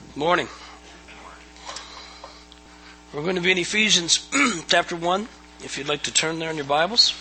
Morning. We're going to be in Ephesians chapter 1, if you'd like to turn there in your Bibles.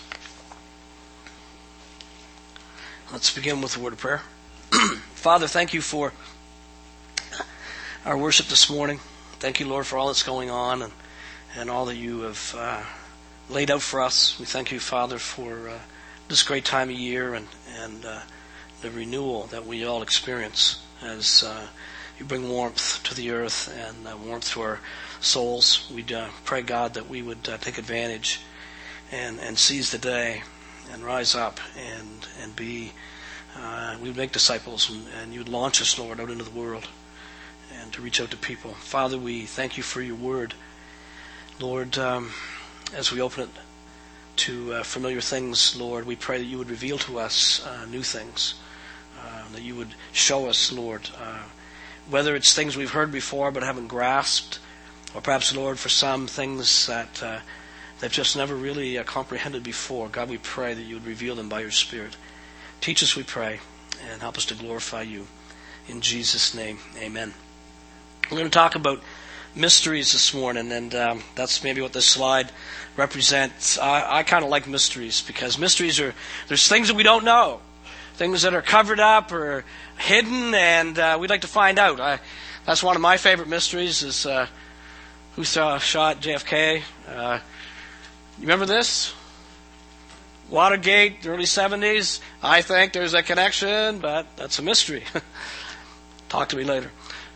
Let's begin with a word of prayer. Father, thank you for our worship this morning. Thank you, Lord, for all that's going on and all that you have laid out for us. We thank you, Father, for this great time of year and the renewal that we all experience as you bring warmth to the earth and warmth to our souls. We pray, God, that we would take advantage and seize the day and rise up and be, we would make disciples and you would launch us, Lord, out into the world and to reach out to people. Father, we thank you for your word. Lord, as we open it to familiar things, Lord, we pray that you would reveal to us new things, that you would show us, Lord, whether it's things we've heard before but haven't grasped, or perhaps, Lord, for some things that they've just never really comprehended before. God, we pray that you would reveal them by your Spirit. Teach us, we pray, and help us to glorify you. In Jesus' name, amen. We're going to talk about mysteries this morning, and that's maybe what this slide represents. I kind of like mysteries because mysteries there's things that we don't know, things that are covered up or hidden, and we'd like to find out. That's one of my favorite mysteries is who shot JFK. You remember this? Watergate, the early 70s. I think there's a connection, but that's a mystery. Talk to me later.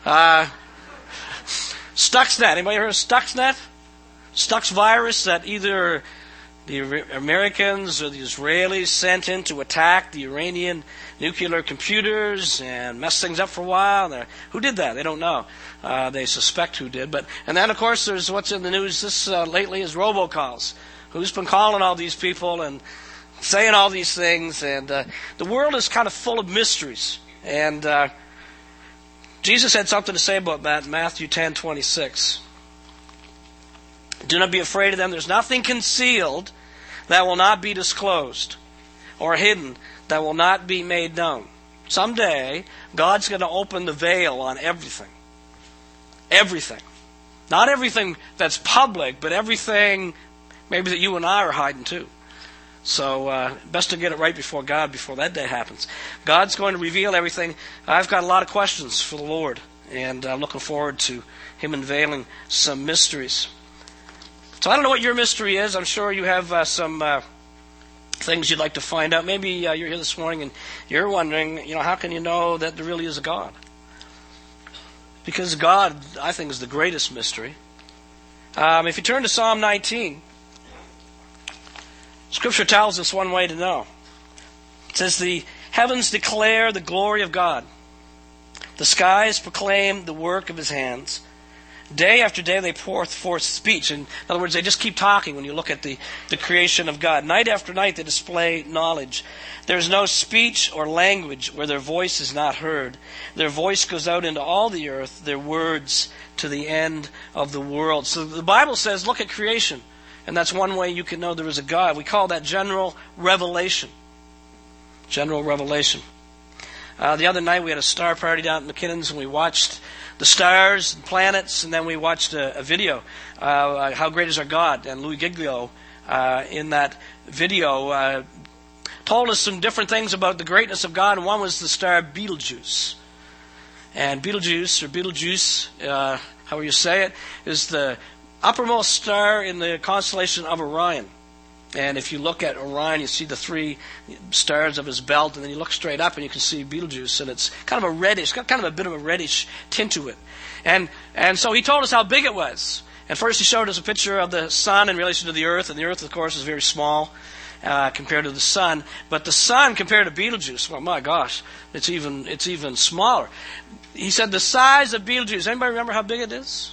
Stuxnet. Anybody heard of Stuxnet? Stux virus that either the Americans or the Israelis sent in to attack the Iranian nuclear computers and mess things up for a while. Who did that? They don't know. They suspect who did. And then, of course, there's what's in the news lately is robocalls. Who's been calling all these people and saying all these things? And the world is kind of full of mysteries. And Jesus had something to say about that in Matthew 10:26. Do not be afraid of them. There's nothing concealed that will not be disclosed, or hidden that will not be made known. Someday, God's going to open the veil on everything. Everything. Not everything that's public, but everything maybe that you and I are hiding too. So, best to get it right before God, before that day happens. God's going to reveal everything. I've got a lot of questions for the Lord, and I'm looking forward to Him unveiling some mysteries. So I don't know what your mystery is. I'm sure you have some things you'd like to find out. Maybe you're here this morning and you're wondering, how can you know that there really is a God? Because God, I think, is the greatest mystery. If you turn to Psalm 19, Scripture tells us one way to know. It says, the heavens declare the glory of God. The skies proclaim the work of His hands. Day after day they pour forth speech. In other words, they just keep talking when you look at the creation of God. Night after night they display knowledge. There's no speech or language where their voice is not heard. Their voice goes out into all the earth, their words to the end of the world. So the Bible says, look at creation. And that's one way you can know there is a God. We call that general revelation. General revelation. The other night we had a star party down at McKinnon's and we watched the stars and planets, and then we watched a video, How Great Is Our God? And Louis Giglio in that video told us some different things about the greatness of God, and one was the star Betelgeuse. And Betelgeuse, however you say it, is the uppermost star in the constellation of Orion. And if you look at Orion, you see the three stars of his belt, and then you look straight up and you can see Betelgeuse, and it's kind of a reddish, got kind of a bit of a reddish tint to it. And so he told us how big it was. And first he showed us a picture of the sun in relation to the earth, and the earth, of course, is very small compared to the sun. But the sun compared to Betelgeuse, well, my gosh, it's even smaller. He said the size of Betelgeuse, anybody remember how big it is?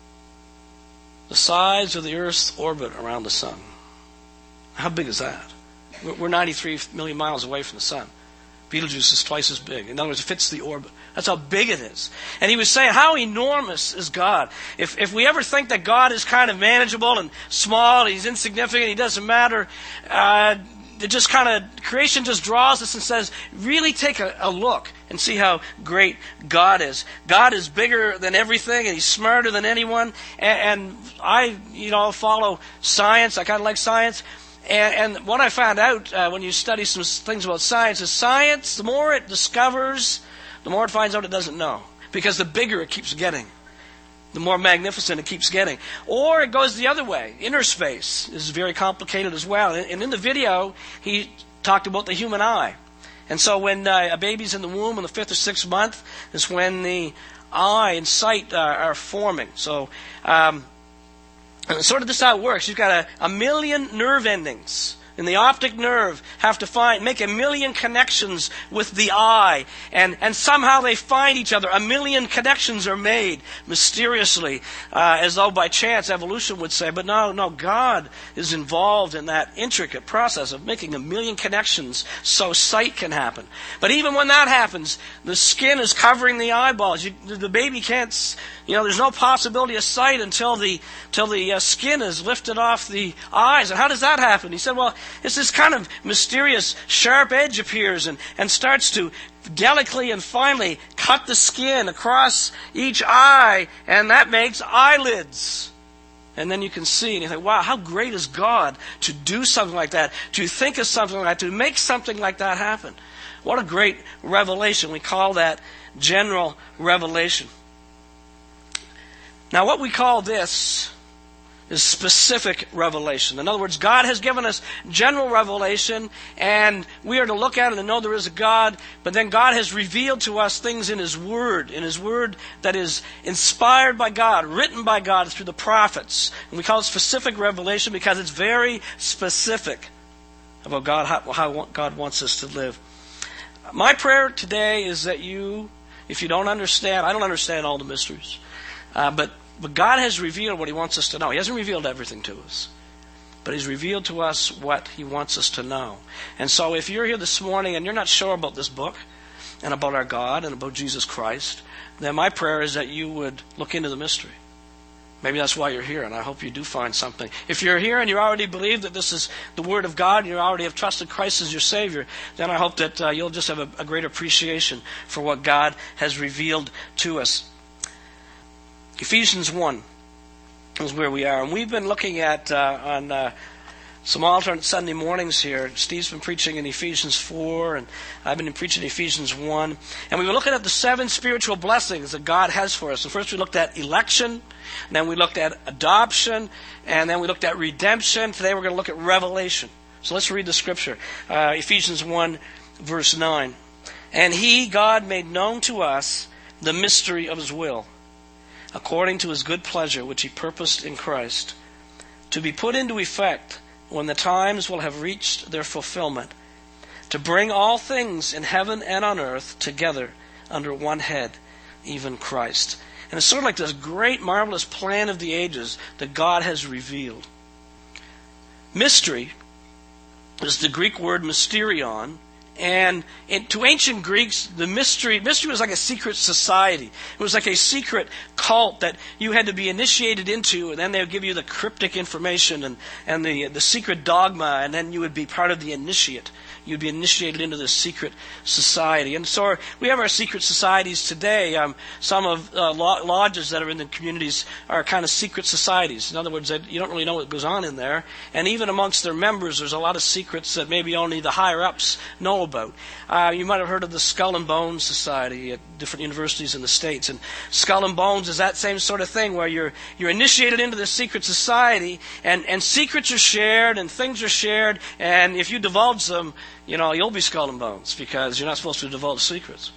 The size of the Earth's orbit around the sun. How big is that? We're 93 million miles away from the sun. Betelgeuse is twice as big. In other words, it fits the orbit. That's how big it is. And he was saying, how enormous is God? If we ever think that God is kind of manageable and small, and He's insignificant, He doesn't matter, it just kind of, creation just draws us and says, really take a look and see how great God is. God is bigger than everything, and He's smarter than anyone. And I, follow science. I kind of like science. And what I found out when you study some things about science is science, the more it discovers, the more it finds out it doesn't know. Because the bigger it keeps getting, the more magnificent it keeps getting. Or it goes the other way. Inner space is very complicated as well. And in the video, he talked about the human eye. And so when a baby's in the womb in the 5th or 6th month is when the eye and sight are forming. So sort of this is how it works. You've got a million nerve endings. And the optic nerve have to make a million connections with the eye. And somehow they find each other. A million connections are made mysteriously, as though by chance, evolution would say. But no, God is involved in that intricate process of making a million connections so sight can happen. But even when that happens, the skin is covering the eyeballs. The baby can't, there's no possibility of sight until the skin is lifted off the eyes. And how does that happen? He said, well, it's this kind of mysterious sharp edge appears and starts to delicately and finely cut the skin across each eye, and that makes eyelids. And then you can see, and you think, wow, how great is God to do something like that, to think of something like that, to make something like that happen. What a great revelation. We call that general revelation. Now, what we call this is specific revelation. In other words, God has given us general revelation, and we are to look at it and know there is a God, but then God has revealed to us things in His Word that is inspired by God, written by God through the prophets. And we call it specific revelation because it's very specific about God, how God wants us to live. My prayer today is that you, if you don't understand, I don't understand all the mysteries, but God has revealed what He wants us to know. He hasn't revealed everything to us, but He's revealed to us what He wants us to know. And so if you're here this morning and you're not sure about this book and about our God and about Jesus Christ, then my prayer is that you would look into the mystery. Maybe that's why you're here, and I hope you do find something. If you're here and you already believe that this is the Word of God and you already have trusted Christ as your Savior, then I hope that you'll just have a great appreciation for what God has revealed to us. Ephesians 1 is where we are. And we've been looking at, on some alternate Sunday mornings here, Steve's been preaching in Ephesians 4, and I've been preaching Ephesians 1. And we were looking at the 7 spiritual blessings that God has for us. And first we looked at election, and then we looked at adoption, and then we looked at redemption. Today we're going to look at revelation. So let's read the scripture. Ephesians 1, verse 9. And He, God, made known to us the mystery of His will, according to His good pleasure, which He purposed in Christ, to be put into effect when the times will have reached their fulfillment, to bring all things in heaven and on earth together under one head, even Christ. And it's sort of like this great, marvelous plan of the ages that God has revealed. Mystery is the Greek word mysterion. And to ancient Greeks, the mystery was like a secret society. It was like a secret cult that you had to be initiated into, and then they would give you the cryptic information and the secret dogma, and then you would be part of the initiate. You'd be initiated into this secret society. And so we have our secret societies today. Some of lodges that are in the communities are kind of secret societies. In other words, you don't really know what goes on in there. And even amongst their members, there's a lot of secrets that maybe only the higher-ups know about. You might have heard of the Skull and Bones Society at different universities in the States. And Skull and Bones is that same sort of thing where you're initiated into this secret society, and secrets are shared and things are shared, and if you divulge them, you'll be skull and bones because you're not supposed to divulge secrets.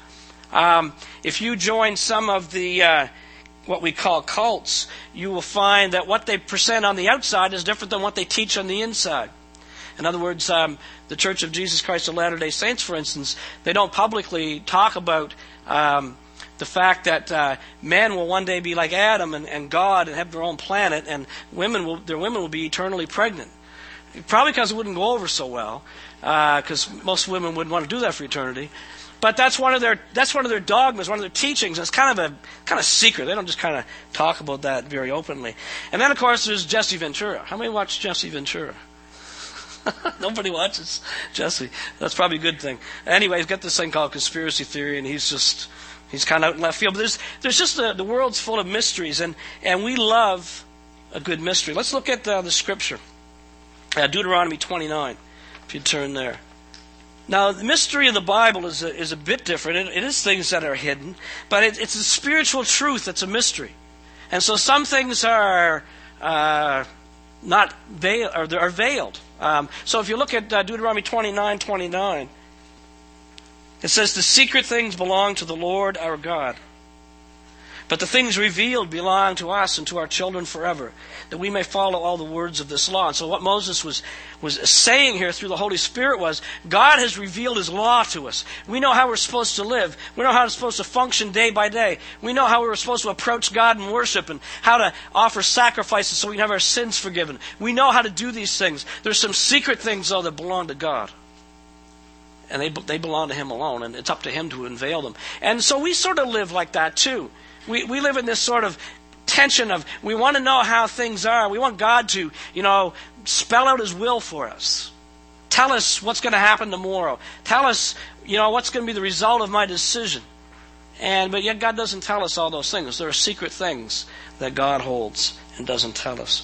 If you join some of the what we call cults, you will find that what they present on the outside is different than what they teach on the inside. In other words, the Church of Jesus Christ of Latter-day Saints, for instance, they don't publicly talk about the fact that men will one day be like Adam and God and have their own planet, and their women will be eternally pregnant. Probably because it wouldn't go over so well, because most women wouldn't want to do that for eternity. But that's one of their dogmas, one of their teachings. It's kind of secret. They don't just kind of talk about that very openly. And then, of course, there's Jesse Ventura. How many watch Jesse Ventura? Nobody watches Jesse. That's probably a good thing. Anyway, he's got this thing called conspiracy theory, and he's kind of out in left field. But there's just the world's full of mysteries, and we love a good mystery. Let's look at the scripture. Deuteronomy 29, if you turn there. Now, the mystery of the Bible is a bit different. It is things that are hidden, but it's a spiritual truth that's a mystery. And so some things are not veiled, or are veiled. So if you look at Deuteronomy 29:29, it says, "The secret things belong to the Lord our God, but the things revealed belong to us and to our children forever, that we may follow all the words of this law." And so what Moses was saying here through the Holy Spirit was, God has revealed His law to us. We know how we're supposed to live. We know how we're supposed to function day by day. We know how we're supposed to approach God in worship and how to offer sacrifices so we can have our sins forgiven. We know how to do these things. There's some secret things, though, that belong to God. And they belong to Him alone, and it's up to Him to unveil them. And so we sort of live like that, too. We live in this sort of tension of, we want to know how things are. We want God to, spell out His will for us. Tell us what's going to happen tomorrow. Tell us, what's going to be the result of my decision. But yet God doesn't tell us all those things. There are secret things that God holds and doesn't tell us.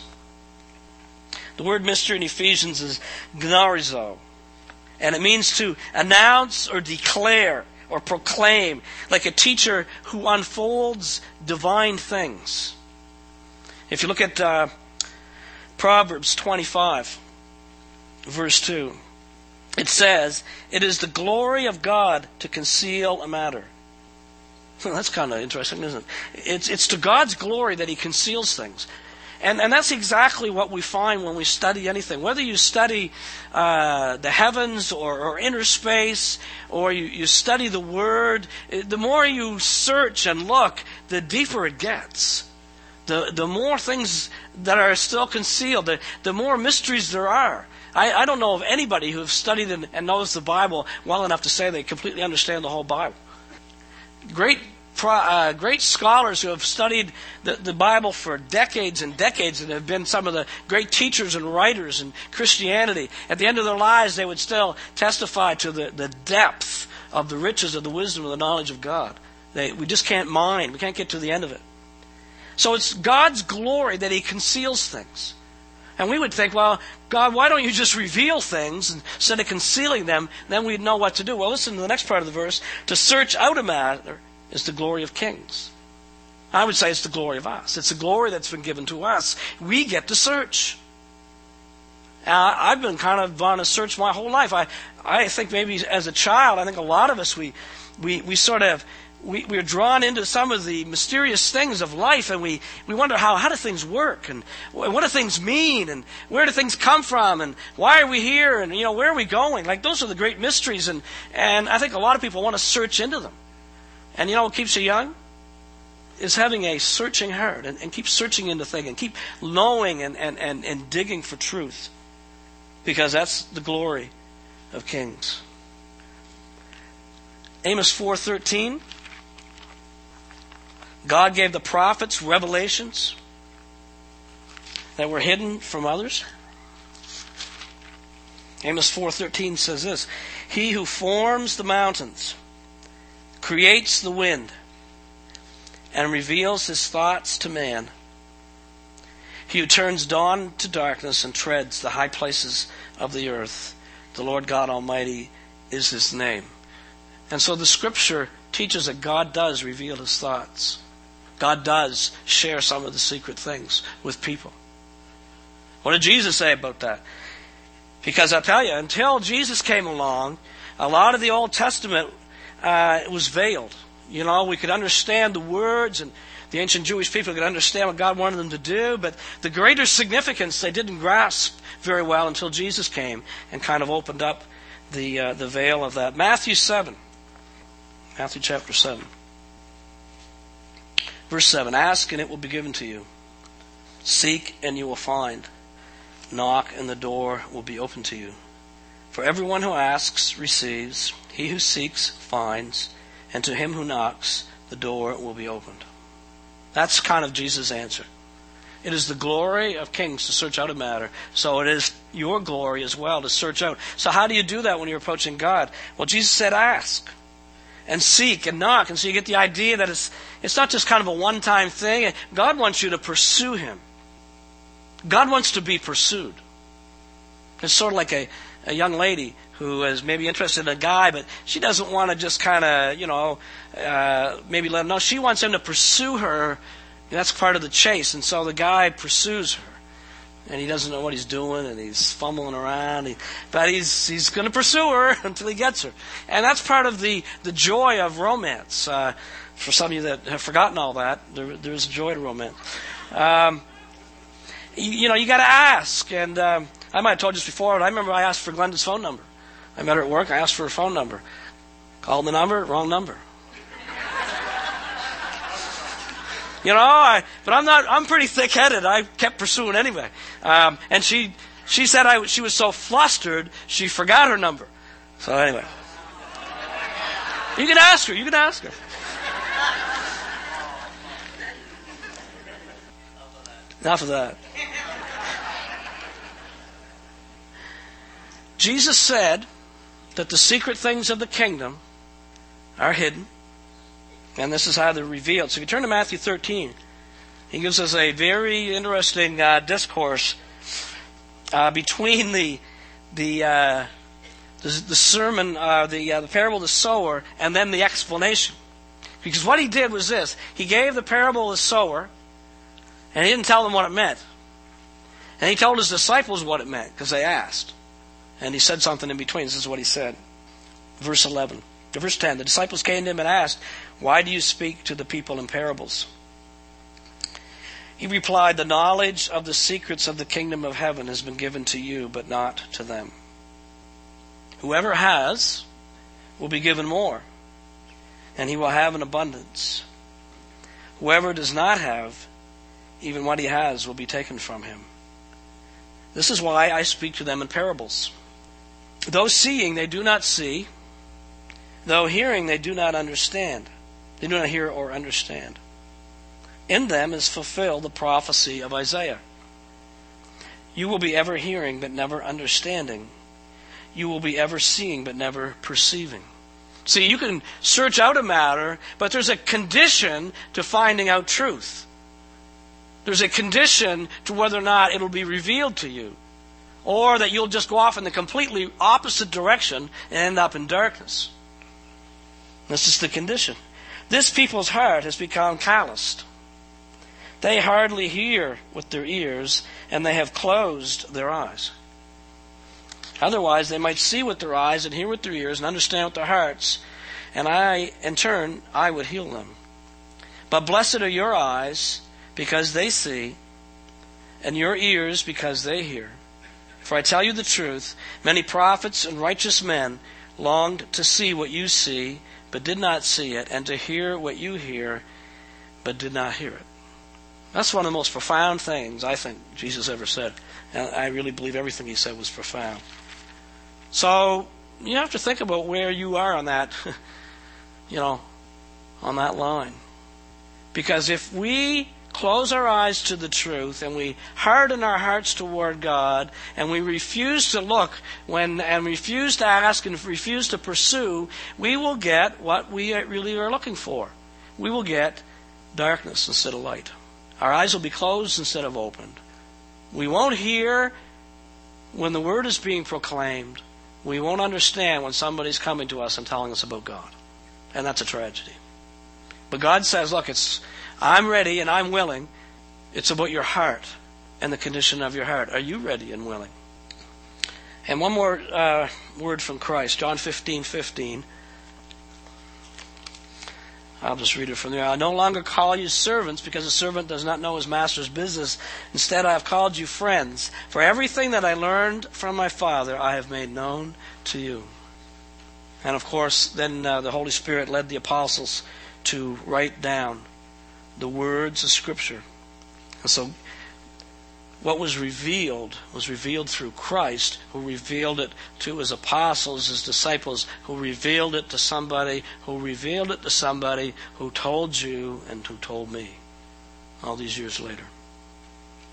The word mystery in Ephesians is gnarizo. And it means to announce or declare or proclaim, like a teacher who unfolds divine things. If you look at Proverbs 25, verse 2, it says, "It is the glory of God to conceal a matter." Well, that's kind of interesting, isn't it? It's to God's glory that He conceals things. And that's exactly what we find when we study anything. Whether you study the heavens or inner space, or you study the Word, the more you search and look, the deeper it gets. The more things that are still concealed, the more mysteries there are. I don't know of anybody who has studied and knows the Bible well enough to say they completely understand the whole Bible. Great scholars who have studied the Bible for decades and decades and have been some of the great teachers and writers in Christianity. At the end of their lives, they would still testify to the depth of the riches of the wisdom of the knowledge of God. We just can't mine. We can't get to the end of it. So it's God's glory that He conceals things. And we would think, well, God, why don't you just reveal things instead of concealing them? Then we'd know what to do. Well, listen to the next part of the verse. "To search out a matter is the glory of kings." I would say it's the glory of us. It's the glory that's been given to us. We get to search. I've been kind of on a search my whole life. I think maybe as a child, I think a lot of us, we're drawn into some of the mysterious things of life, and we wonder how do things work, and what do things mean, and where do things come from, and why are we here, and where are we going? Like, those are the great mysteries, and I think a lot of people want to search into them. And what keeps you young? Is having a searching heart and keep searching into things and keep knowing and digging for truth. Because that's the glory of kings. Amos 4:13. God gave the prophets revelations that were hidden from others. Amos 4:13 says this, "He who forms the mountains, creates the wind, and reveals His thoughts to man. He who turns dawn to darkness and treads the high places of the earth. The Lord God Almighty is His name." And so the Scripture teaches that God does reveal His thoughts. God does share some of the secret things with people. What did Jesus say about that? Because I'll tell you, until Jesus came along, a lot of the Old Testament it was veiled. We could understand the words, and the ancient Jewish people could understand what God wanted them to do, but the greater significance they didn't grasp very well until Jesus came and kind of opened up the veil of that. Matthew chapter 7. Verse 7, "Ask and it will be given to you. Seek and you will find. Knock and the door will be open to you. For everyone who asks receives. He who seeks finds. And to him who knocks, the door will be opened." That's kind of Jesus' answer. It is the glory of kings to search out a matter. So it is your glory as well to search out. So how do you do that when you're approaching God? Well, Jesus said, ask and seek and knock. And so you get the idea that it's not just kind of a one-time thing. God wants you to pursue Him. God wants to be pursued. It's sort of like a young lady who is maybe interested in a guy, but she doesn't want to just kind of, maybe let him know. She wants him to pursue her. That's part of the chase. And so the guy pursues her. And he doesn't know what he's doing, and he's fumbling around. But he's going to pursue her until he gets her. And that's part of the joy of romance. For some of you that have forgotten all that, there's a joy to romance. You got to ask. And I might have told you this before, but I remember I asked for Glenda's phone number. I met her at work. I asked for her phone number. Called the number, wrong number. But I'm pretty thick-headed. I kept pursuing anyway. And she said she was so flustered, she forgot her number. So anyway. You can ask her. Enough of that. Jesus said that the secret things of the kingdom are hidden. And this is how they're revealed. So if you turn to Matthew 13, he gives us a very interesting discourse between the sermon, the parable of the sower, and then the explanation. Because what he did was this: he gave the parable of the sower, and he didn't tell them what it meant. And he told his disciples what it meant because they asked, and he said something in between. This is what he said, verse 10. The disciples came to him and asked, "Why do you speak to the people in parables?" He replied, "The knowledge of the secrets of the kingdom of heaven has been given to you, but not to them. Whoever has will be given more, and he will have an abundance. Whoever does not have, even what he has will be taken from him. This is why I speak to them in parables. Though seeing, they do not see. Though hearing, they do not understand. They do not hear or understand. In them is fulfilled the prophecy of Isaiah. You will be ever hearing, but never understanding. You will be ever seeing, but never perceiving." See, you can search out a matter, but there's a condition to finding out truth. There's a condition to whether or not it'll be revealed to you, or that you'll just go off in the completely opposite direction and end up in darkness. This is the condition. This people's heart has become calloused. They hardly hear with their ears, and they have closed their eyes. Otherwise, they might see with their eyes and hear with their ears and understand with their hearts, and in turn, I would heal them. But blessed are your eyes, because they see, and your ears, because they hear. For I tell you the truth, many prophets and righteous men longed to see what you see, but did not see it, and to hear what you hear, but did not hear it. That's one of the most profound things I think Jesus ever said. And I really believe everything he said was profound. So you have to think about where you are on that, on that line. Because if we close our eyes to the truth and we harden our hearts toward God and we refuse to look and refuse to ask and refuse to pursue, we will get what we really are looking for. We will get darkness instead of light. Our eyes will be closed instead of opened. We won't hear when the word is being proclaimed. We won't understand when somebody's coming to us and telling us about God. And that's a tragedy. But God says, look, I'm ready and I'm willing. It's about your heart and the condition of your heart. Are you ready and willing? And one more word from Christ, John 15:15. I'll just read it from there. I no longer call you servants, because a servant does not know his master's business. Instead, I have called you friends. For everything that I learned from my Father, I have made known to you. And of course, then the Holy Spirit led the apostles to write down the words of Scripture. And so what was revealed through Christ, who revealed it to his apostles, his disciples, who revealed it to somebody, who told you and who told me all these years later.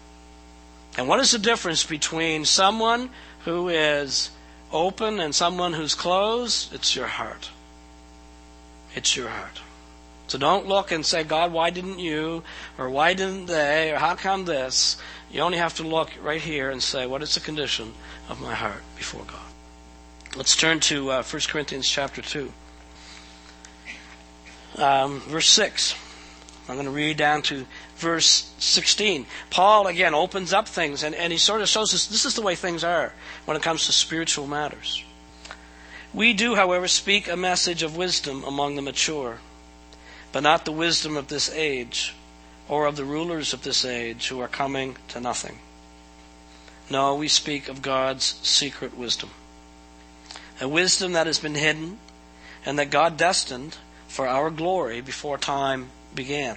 And what is the difference between someone who is open and someone who's closed? It's your heart. It's your heart. So don't look and say, God, why didn't you? Or why didn't they? Or how come this? You only have to look right here and say, what is the condition of my heart before God? Let's turn to 1 Corinthians chapter 2. Verse 6. I'm going to read down to verse 16. Paul, again, opens up things, and he sort of shows us this is the way things are when it comes to spiritual matters. We do, however, speak a message of wisdom among the mature, but not the wisdom of this age, or of the rulers of this age who are coming to nothing. No, we speak of God's secret wisdom, a wisdom that has been hidden and that God destined for our glory before time began.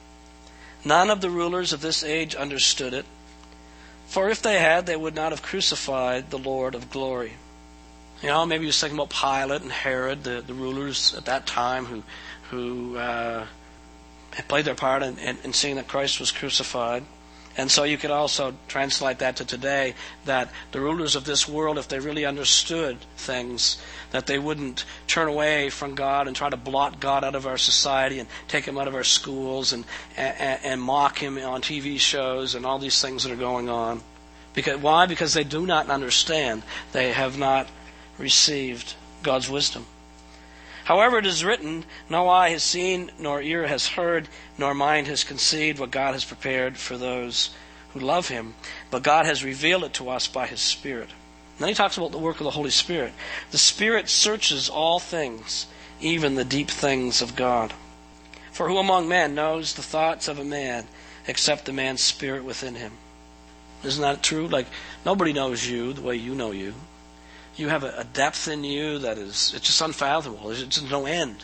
None of the rulers of this age understood it, for if they had, they would not have crucified the Lord of glory. You know, maybe he was thinking about Pilate and Herod, the rulers at that time who had played their part in seeing that Christ was crucified. And so you could also translate that to today, that the rulers of this world, if they really understood things, that they wouldn't turn away from God and try to blot God out of our society and take Him out of our schools and mock Him on TV shows and all these things that are going on. Why? Because they do not understand. They have not received God's wisdom. However, it is written, no eye has seen, nor ear has heard, nor mind has conceived what God has prepared for those who love Him. But God has revealed it to us by His Spirit. And then he talks about the work of the Holy Spirit. The Spirit searches all things, even the deep things of God. For who among men knows the thoughts of a man, except the man's spirit within him? Isn't that true? Like, nobody knows you the way you know you. You have a depth in you that it's just unfathomable. There's just no end.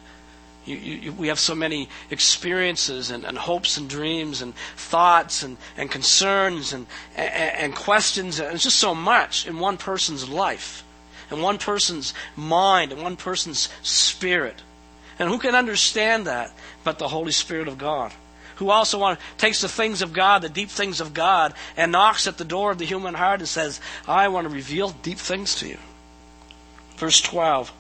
We have so many experiences and hopes and dreams and thoughts and concerns and questions. And it's just so much in one person's life, in one person's mind, in one person's spirit. And who can understand that but the Holy Spirit of God? Who also takes the things of God, the deep things of God, and knocks at the door of the human heart and says, I want to reveal deep things to you. Verse 12,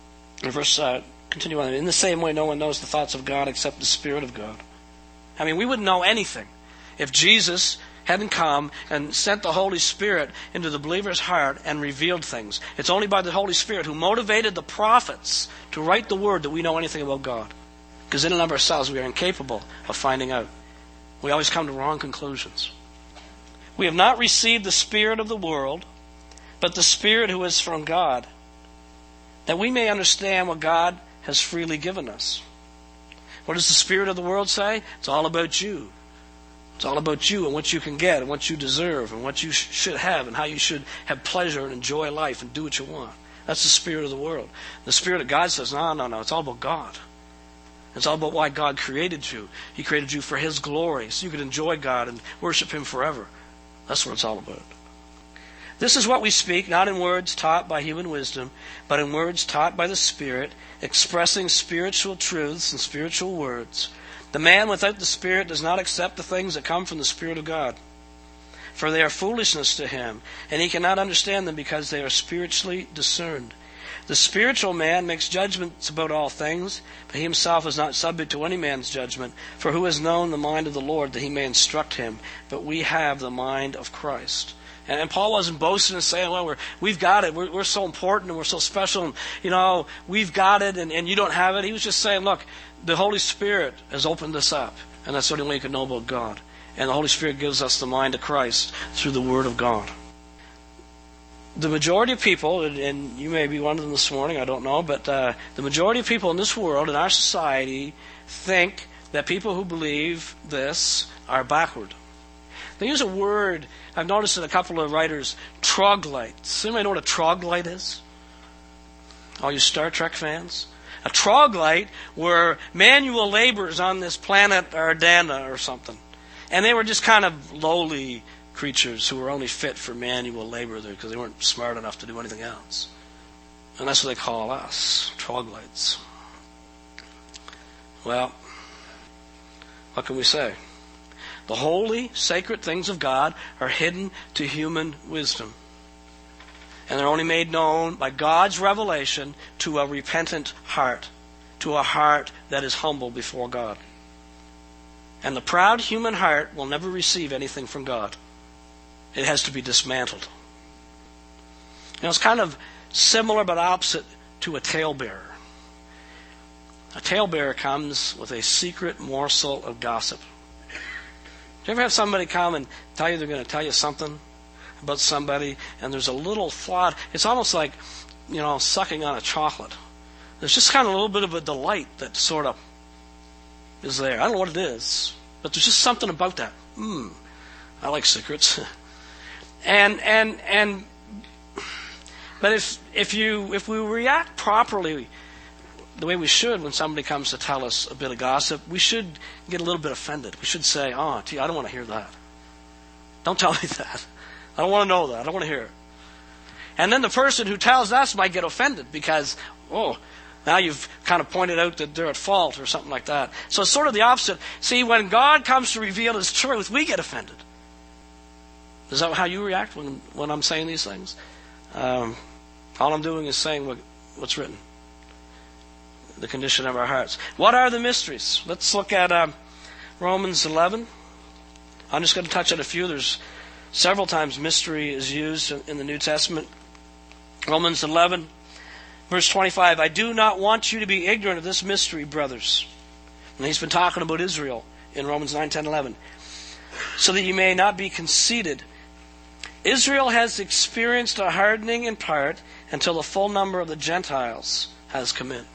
continue on. In the same way, no one knows the thoughts of God except the Spirit of God. I mean, we wouldn't know anything if Jesus hadn't come and sent the Holy Spirit into the believer's heart and revealed things. It's only by the Holy Spirit who motivated the prophets to write the word that we know anything about God. Because in and of ourselves, we are incapable of finding out. We always come to wrong conclusions. We have not received the spirit of the world, but the Spirit who is from God, that we may understand what God has freely given us. What does the spirit of the world say? It's all about you. It's all about you and what you can get and what you deserve and what you should have and how you should have pleasure and enjoy life and do what you want. That's the spirit of the world. The Spirit of God says, no, it's all about God. It's all about why God created you. He created you for His glory, so you could enjoy God and worship Him forever. That's what it's all about. This is what we speak, not in words taught by human wisdom, but in words taught by the Spirit, expressing spiritual truths and spiritual words. The man without the Spirit does not accept the things that come from the Spirit of God, for they are foolishness to him, and he cannot understand them because they are spiritually discerned. The spiritual man makes judgments about all things, but he himself is not subject to any man's judgment. For who has known the mind of the Lord that he may instruct him? But we have the mind of Christ. And Paul wasn't boasting and saying, well, we've got it. We're so important and we're so special. And, we've got it and you don't have it. He was just saying, look, the Holy Spirit has opened us up. And that's the only way you can know about God. And the Holy Spirit gives us the mind of Christ through the Word of God. The majority of people, and you may be one of them this morning, I don't know, but the majority of people in this world, in our society, think that people who believe this are backward. They use a word, I've noticed in a couple of writers, troglodytes. Anybody know what a troglodyte is? All you Star Trek fans? A troglodyte were manual laborers on this planet Ardana or something. And they were just kind of lowly creatures who were only fit for manual labor there because they weren't smart enough to do anything else. And that's what they call us, troglodytes. Well, what can we say? The holy, sacred things of God are hidden to human wisdom. And they're only made known by God's revelation to a repentant heart, to a heart that is humble before God. And the proud human heart will never receive anything from God. It has to be dismantled. It's kind of similar but opposite to a talebearer. A talebearer comes with a secret morsel of gossip. Do you ever have somebody come and tell you they're going to tell you something about somebody, and there's a little thought? It's almost like, sucking on a chocolate. There's just kind of a little bit of a delight that sort of is there. I don't know what it is, but there's just something about that. I like secrets. But if we react properly the way we should when somebody comes to tell us a bit of gossip, we should get a little bit offended. We should say, gee, I don't want to hear that. Don't tell me that. I don't want to know that. I don't want to hear it. And then the person who tells us might get offended because, now you've kind of pointed out that they're at fault or something like that. So it's sort of the opposite. See, when God comes to reveal His truth, we get offended. Is that how you react when I'm saying these things? All I'm doing is saying what's written. The condition of our hearts. What are the mysteries? Let's look at Romans 11. I'm just going to touch on a few. There's several times mystery is used in the New Testament. Romans 11, verse 25. I do not want you to be ignorant of this mystery, brothers. And he's been talking about Israel in Romans 9, 10, 11. So that you may not be conceited. Israel has experienced a hardening in part until the full number of the Gentiles has come in.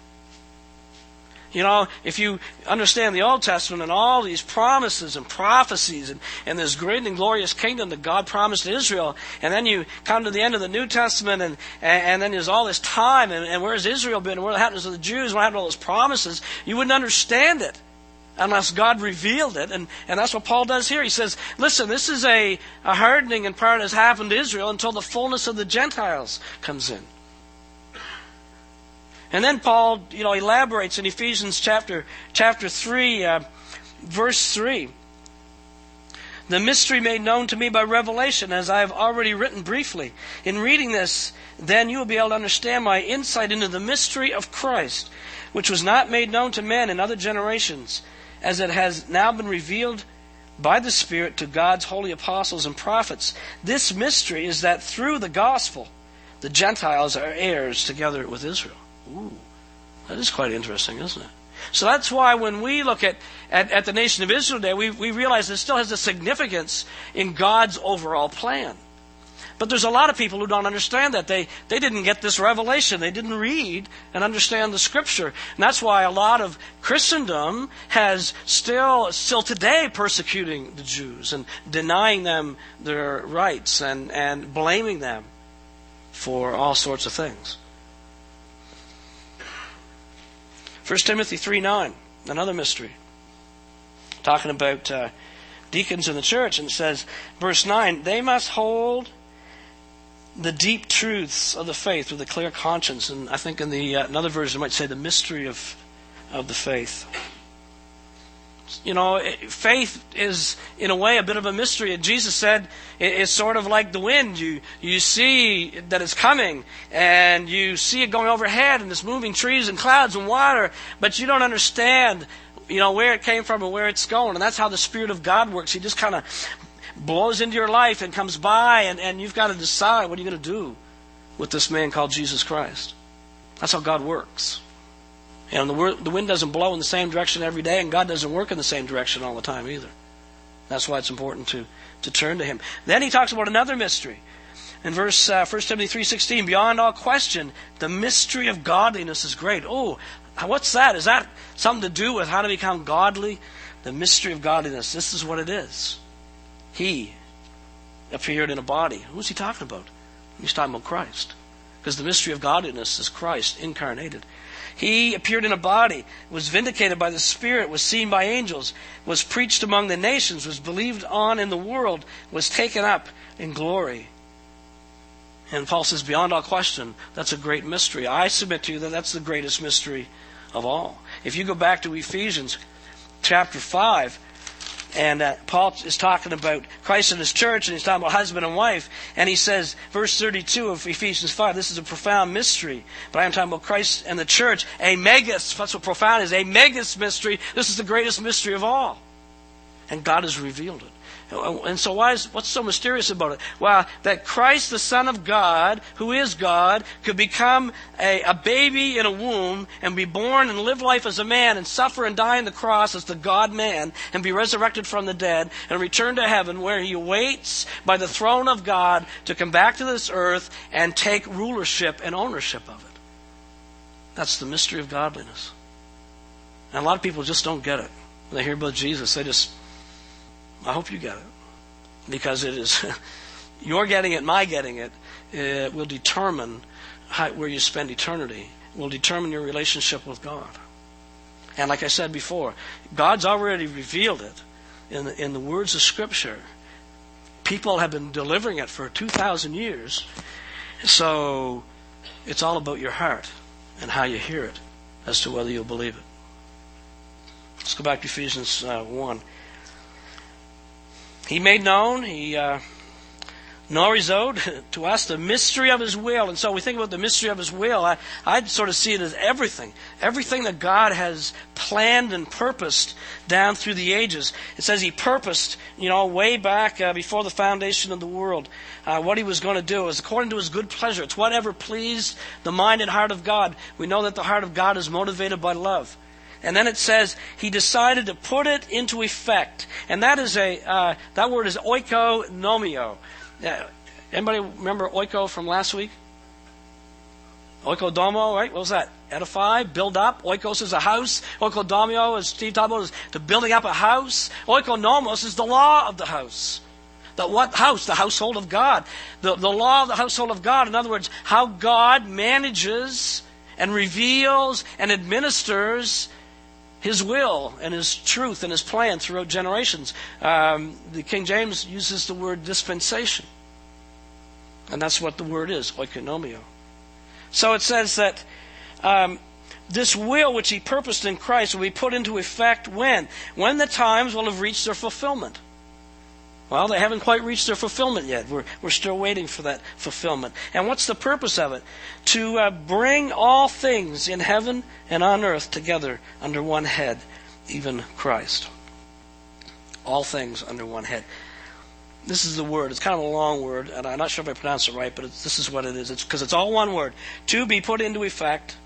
If you understand the Old Testament and all these promises and prophecies and this great and glorious kingdom that God promised to Israel, and then you come to the end of the New Testament and then there's all this time, and where's Israel been, and what happens to the Jews, what happened to all those promises, you wouldn't understand it unless God revealed it. And that's what Paul does here. He says, listen, this is a hardening in part has happened to Israel until the fullness of the Gentiles comes in. And then Paul, elaborates in Ephesians chapter 3, verse 3. The mystery made known to me by revelation, as I have already written briefly. In reading this, then you will be able to understand my insight into the mystery of Christ, which was not made known to men in other generations, as it has now been revealed by the Spirit to God's holy apostles and prophets. This mystery is that through the gospel, the Gentiles are heirs together with Israel. Ooh, that is quite interesting, isn't it? So that's why when we look at the nation of Israel today, we realize it still has a significance in God's overall plan. But there's a lot of people who don't understand that. They didn't get this revelation. They didn't read and understand the Scripture. And that's why a lot of Christendom has still today persecuting the Jews and denying them their rights and blaming them for all sorts of things. 1 Timothy 3:9, another mystery. Talking about deacons in the church, and it says, verse 9, they must hold the deep truths of the faith with a clear conscience. And I think in the another version it might say the mystery of the faith. Faith is in a way a bit of a mystery. And Jesus said it's sort of like the wind. You see that it's coming, and you see it going overhead, and it's moving trees and clouds and water, but you don't understand where it came from and where it's going. And that's how the Spirit of God works. He just kind of blows into your life and comes by, and you've got to decide what are you going to do with this man called Jesus Christ. That's how God works. And the wind doesn't blow in the same direction every day, and God doesn't work in the same direction all the time either. That's why it's important to turn to Him. Then he talks about another mystery. In verse 1 Timothy 3:16, beyond all question, the mystery of godliness is great. Oh, what's that? Is that something to do with how to become godly? The mystery of godliness. This is what it is. He appeared in a body. Who's he talking about? He's talking about Christ. Because the mystery of godliness is Christ incarnated. He appeared in a body, was vindicated by the Spirit, was seen by angels, was preached among the nations, was believed on in the world, was taken up in glory. And Paul says, beyond all question, that's a great mystery. I submit to you that that's the greatest mystery of all. If you go back to Ephesians chapter 5, And Paul is talking about Christ and his church, and he's talking about husband and wife. And he says, verse 32 of Ephesians 5, this is a profound mystery. But I am talking about Christ and the church, a megas, that's what profound is, a megas mystery. This is the greatest mystery of all. And God has revealed it. And so what's so mysterious about it? Well, that Christ, the Son of God, who is God, could become a baby in a womb and be born and live life as a man and suffer and die on the cross as the God-man and be resurrected from the dead and return to heaven where he waits by the throne of God to come back to this earth and take rulership and ownership of it. That's the mystery of godliness. And a lot of people just don't get it. When they hear about Jesus, I hope you get it. Because it is, your getting it, my getting it, will determine where you spend eternity. It will determine your relationship with God. And like I said before, God's already revealed it in the words of Scripture. People have been delivering it for 2,000 years. So it's all about your heart and how you hear it as to whether you'll believe it. Let's go back to Ephesians 1. He made known, norizod, to us the mystery of his will. And so we think about the mystery of his will. I'd sort of see it as everything. Everything that God has planned and purposed down through the ages. It says he purposed, way back before the foundation of the world, what he was going to do. It was according to his good pleasure. It's whatever pleased the mind and heart of God. We know that the heart of God is motivated by love. And then it says he decided to put it into effect, and that is that word is oikonomio. Anybody remember oiko from last week? Oikodomo, right? What was that? Edify, build up. Oikos is a house. Oikodomio, as Steve talked about, is the building up a house. Oikonomos is the law of the house. The what house? The household of God. The law of the household of God. In other words, how God manages and reveals and administers his will and his truth and his plan throughout generations. The King James uses the word dispensation. And that's what the word is, oikonomio. So it says that this will which he purposed in Christ will be put into effect when? When the times will have reached their fulfillment. Well, they haven't quite reached their fulfillment yet. We're still waiting for that fulfillment. And what's the purpose of it? To bring all things in heaven and on earth together under one head, even Christ. All things under one head. This is the word. It's kind of a long word, and I'm not sure if I pronounce it right, but this is what it is. It's because it's all one word. To be put into effect,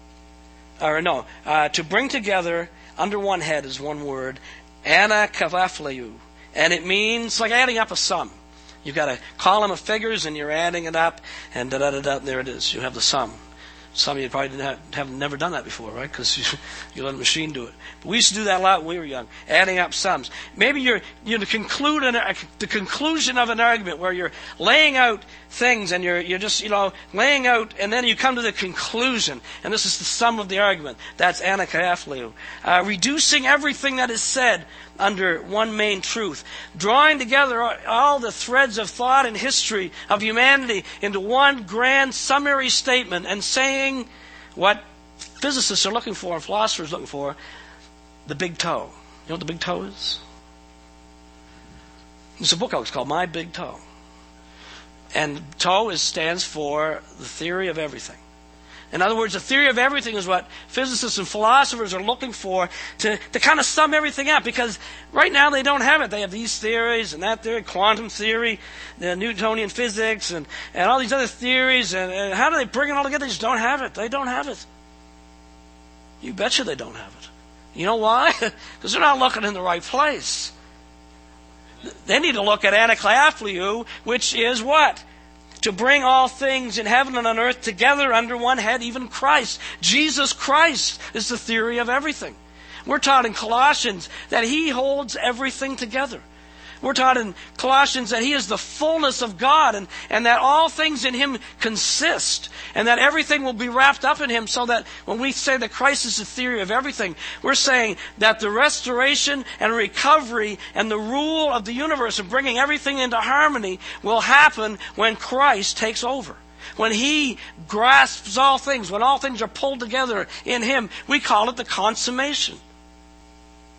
to bring together under one head is one word. Anakavaphleu. And it means like adding up a sum. You've got a column of figures and you're adding it up, and da-da-da-da, there it is. You have the sum. Some of you probably have never done that before, right? Because you let a machine do it. But we used to do that a lot when we were young, adding up sums. Maybe you're to conclude the conclusion of an argument where you're laying out things and you're just laying out, and then you come to the conclusion, and this is the sum of the argument. That's anakaiaphleu. Reducing everything that is said under one main truth, drawing together all the threads of thought and history of humanity into one grand summary statement, and saying what physicists are looking for and philosophers are looking for, the big toe. You know what the big toe is? There's a book out, it's called My Big Toe. And toe stands for the theory of everything. In other words, the theory of everything is what physicists and philosophers are looking for to kind of sum everything up, because right now they don't have it. They have these theories and that theory, quantum theory, the Newtonian physics, and all these other theories. And how do they bring it all together? They just don't have it. They don't have it. You betcha they don't have it. You know why? Because they're not looking in the right place. They need to look at anakaiaphleu, which is what? To bring all things in heaven and on earth together under one head, even Christ. Jesus Christ is the theory of everything. We're taught in Colossians that he holds everything together. We're taught in Colossians that he is the fullness of God, and that all things in him consist, and that everything will be wrapped up in him, so that when we say that Christ is the theory of everything, we're saying that the restoration and recovery and the rule of the universe and bringing everything into harmony will happen when Christ takes over. When he grasps all things, when all things are pulled together in him, we call it the consummation.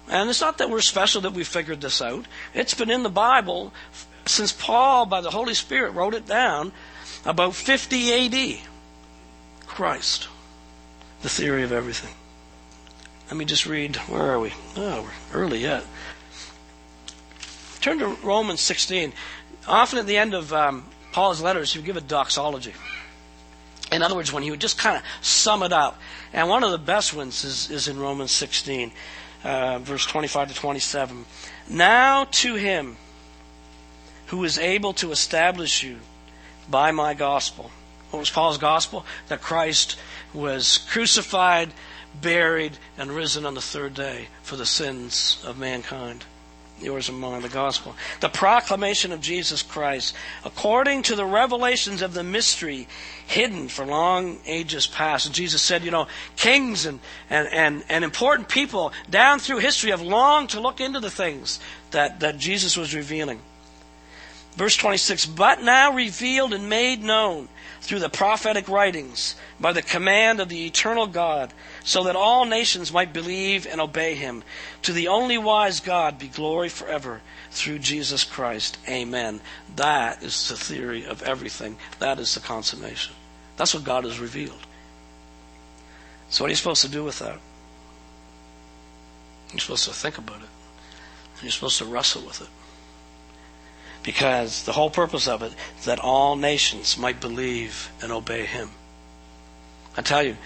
And it's not that we're special that we figured this out. It's been in the Bible since Paul, by the Holy Spirit, wrote it down about 50 A.D. Christ, the theory of everything. Let me just read. Where are we? Oh, we're early yet. Turn to Romans 16. Often at the end of Paul's letters, he would give a doxology. In other words, when he would just kind of sum it up. And one of the best ones is in Romans 16, verse 25 to 27. Now to him who is able to establish you by my gospel. What was Paul's gospel? That Christ was crucified, buried, and risen on the third day for the sins of mankind. Yours and mine, the gospel. The proclamation of Jesus Christ, according to the revelations of the mystery hidden for long ages past. And Jesus said, kings and important people down through history have longed to look into the things that Jesus was revealing. Verse 26, but now revealed and made known through the prophetic writings by the command of the eternal God, so that all nations might believe and obey him. To the only wise God be glory forever through Jesus Christ. Amen. That is the theory of everything. That is the consummation. That's what God has revealed. So what are you supposed to do with that? You're supposed to think about it. And you're supposed to wrestle with it. Because the whole purpose of it is that all nations might believe and obey him. I tell you,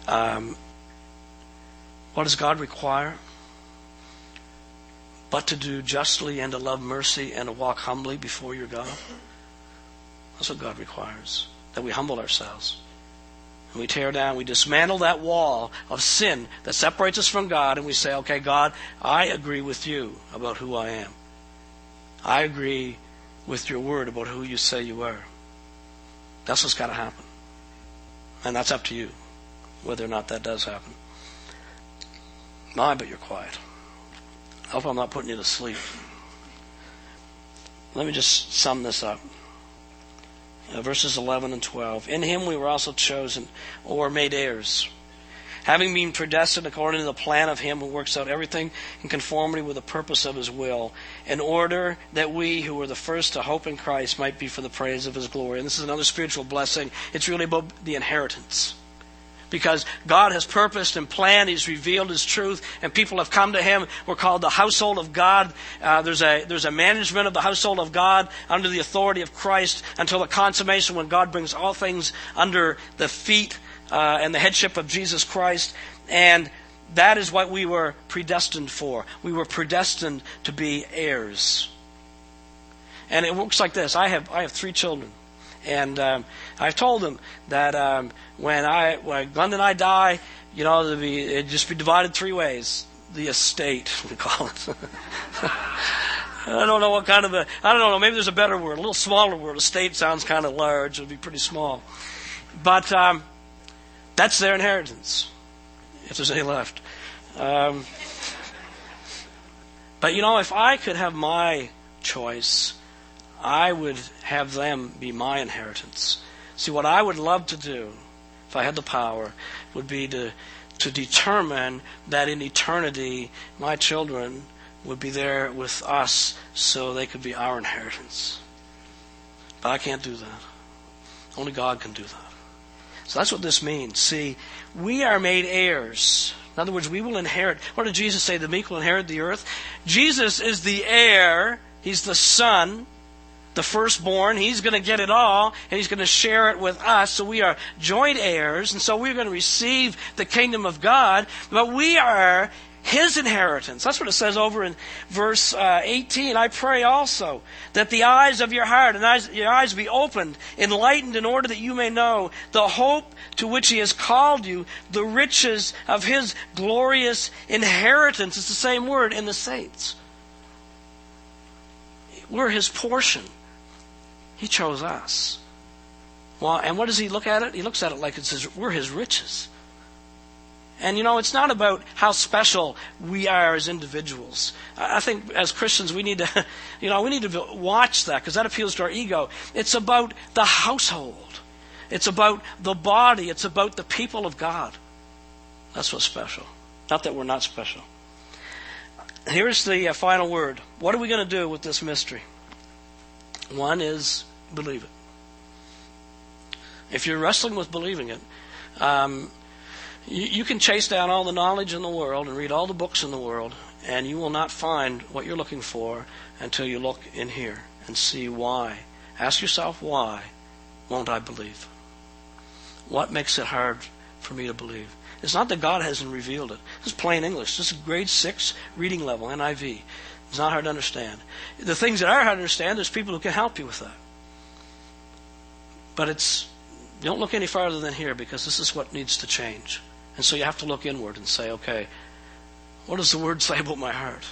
what does God require? But to do justly and to love mercy and to walk humbly before your God. That's what God requires. That we humble ourselves. And we tear down, we dismantle that wall of sin that separates us from God, and we say, okay, God, I agree with you about who I am. I agree with your word about who you say you are. That's what's got to happen. And that's up to you, whether or not that does happen. My, but you're quiet. I hope I'm not putting you to sleep. Let me just sum this up. Verses 11 and 12. In him we were also chosen, or made heirs, having been predestined according to the plan of him who works out everything in conformity with the purpose of his will, in order that we who were the first to hope in Christ might be for the praise of his glory. And this is another spiritual blessing. It's really about the inheritance. Because God has purposed and planned, he's revealed his truth, and people have come to him. We're called the household of God. There's a management of the household of God under the authority of Christ until the consummation when God brings all things under the feet and the headship of Jesus Christ. And that is what we were predestined for. We were predestined to be heirs. And it works like this. I have 3 children. And I've told them that when Glenn and I die, it'd just be divided 3 ways. The estate, we call it. I don't know what kind of I don't know, maybe there's a better word, a little smaller word. Estate sounds kind of large. It would be pretty small. But that's their inheritance, if there's any left. But if I could have my choice, I would have them be my inheritance. See, what I would love to do, if I had the power, would be to determine that in eternity, my children would be there with us so they could be our inheritance. But I can't do that. Only God can do that. So that's what this means. See, we are made heirs. In other words, we will inherit. What did Jesus say? The meek will inherit the earth. Jesus is the heir. He's the son, the firstborn. He's going to get it all, and he's going to share it with us. So we are joint heirs, and so we're going to receive the kingdom of God. But we are his inheritance. That's what it says over in verse 18. I pray also that the eyes of your heart and your eyes be opened, enlightened, in order that you may know the hope to which he has called you, the riches of his glorious inheritance. It's the same word in the saints. We're his portion. He chose us. Well, and what does he look at it? He looks at it like it says we're his riches. And it's not about how special we are as individuals. I think as Christians we need to, we need to watch that, because that appeals to our ego. It's about the household. It's about the body. It's about the people of God. That's what's special. Not that we're not special. here's the final word. What are we going to do with this mystery? One is believe it. If you're wrestling with believing it, you can chase down all the knowledge in the world and read all the books in the world, and you will not find what you're looking for until you look in here and see why. Ask yourself, why won't I believe? What makes it hard for me to believe? It's not that God hasn't revealed it. This is plain English. This is grade 6 reading level, NIV. It's not hard to understand. The things that are hard to understand, there's people who can help you with that. But you don't look any farther than here, because this is what needs to change. And so you have to look inward and say, okay, what does the Word say about my heart?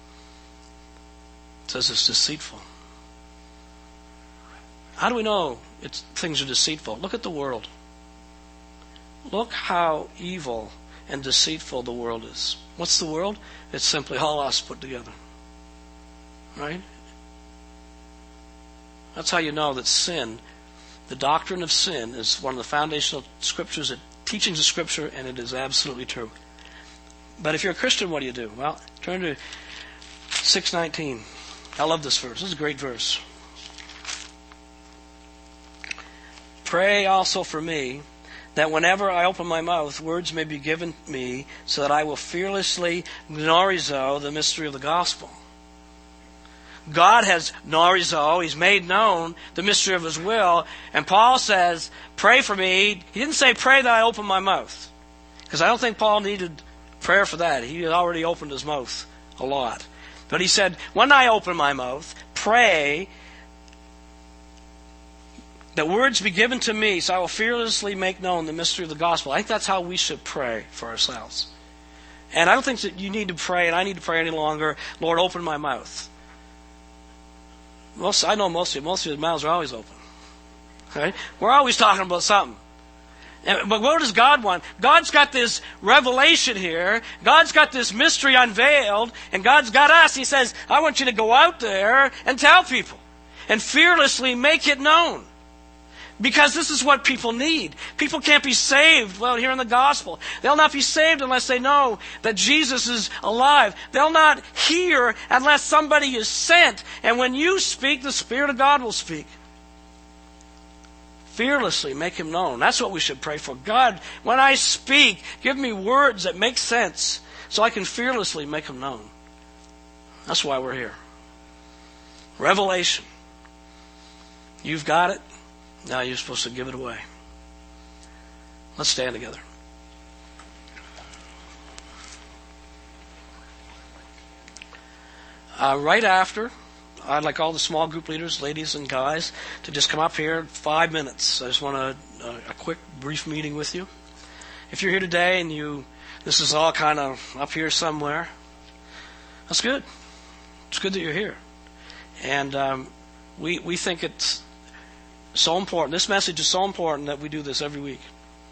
It says it's deceitful. How do we know things are deceitful? Look at the world. Look how evil and deceitful the world is. What's the world? It's simply all us put together. Right? That's how you know that sin, the doctrine of sin, is one of the foundational scriptures, teachings of Scripture, and it is absolutely true. But if you're a Christian, what do? Well, turn to 6:19. I love this verse. This is a great verse. Pray also for me, that whenever I open my mouth, words may be given me, so that I will fearlessly gnorizo the mystery of the gospel. God has gnorizo, He's made known the mystery of His will, and Paul says, pray for me. He didn't say pray that I open my mouth, because I don't think Paul needed prayer for that. He had already opened his mouth a lot. But he said, when I open my mouth, pray that words be given to me, so I will fearlessly make known the mystery of the gospel. I think that's how we should pray for ourselves. And I don't think that you need to pray, and I need to pray any longer, Lord, open my mouth. I know most of your mouths are always open. Right? We're always talking about something. But what does God want? God's got this revelation here. God's got this mystery unveiled. And God's got us. He says, I want you to go out there and tell people. And fearlessly make it known. Because this is what people need. People can't be saved while hearing the gospel. They'll not be saved unless they know that Jesus is alive. They'll not hear unless somebody is sent. And when you speak, the Spirit of God will speak. Fearlessly make Him known. That's what we should pray for. God, when I speak, give me words that make sense so I can fearlessly make Him known. That's why we're here. Revelation. You've got it. Now you're supposed to give it away. Let's stand together. Right after, I'd like all the small group leaders, ladies and guys, to just come up here 5 minutes. I just want a quick, brief meeting with you. If you're here today and this is all kind of up here somewhere, that's good. It's good that you're here. And we think it's so important. This message is so important that we do this every week.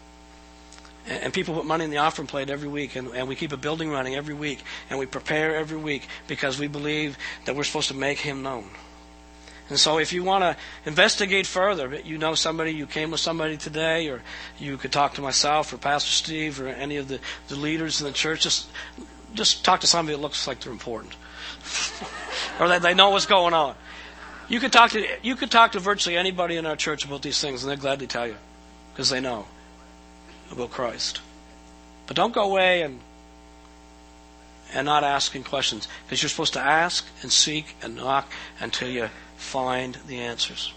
And people put money in the offering plate every week, and we keep a building running every week, and we prepare every week because we believe that we're supposed to make Him known. And so if you want to investigate further, you know somebody, you came with somebody today, or you could talk to myself or Pastor Steve or any of the leaders in the church, just talk to somebody that looks like they're important. Or that they know what's going on. You could talk to virtually anybody in our church about these things, and they'll gladly tell you, because they know about Christ. But don't go away and not asking questions, because you're supposed to ask and seek and knock until you find the answers.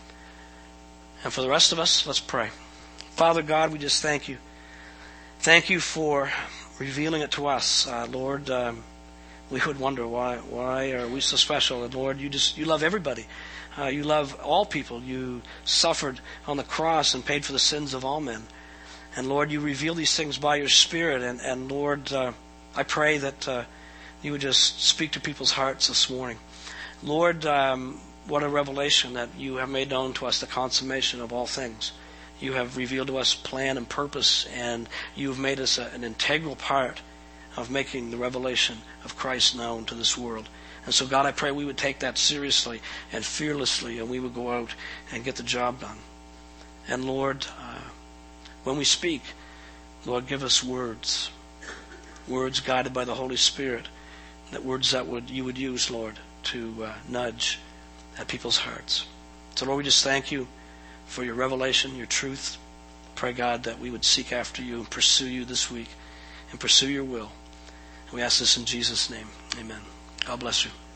And for the rest of us, let's pray. Father God, we just thank you. Thank you for revealing it to us, Lord. We would wonder why are we so special? And Lord, you love everybody. You love all people. You suffered on the cross and paid for the sins of all men. And Lord, you reveal these things by your Spirit. And Lord, I pray that you would just speak to people's hearts this morning. Lord, what a revelation that you have made known to us, the consummation of all things. You have revealed to us plan and purpose, and you have made us an integral part of making the revelation of Christ known to this world. And so, God, I pray we would take that seriously and fearlessly, and we would go out and get the job done. And Lord, when we speak, Lord, give us words guided by the Holy Spirit that words that you would use, Lord, to nudge at people's hearts. So, Lord, we just thank you for your revelation, your truth. Pray, God, that we would seek after you and pursue you this week and pursue your will. And we ask this in Jesus' name. Amen. God bless you.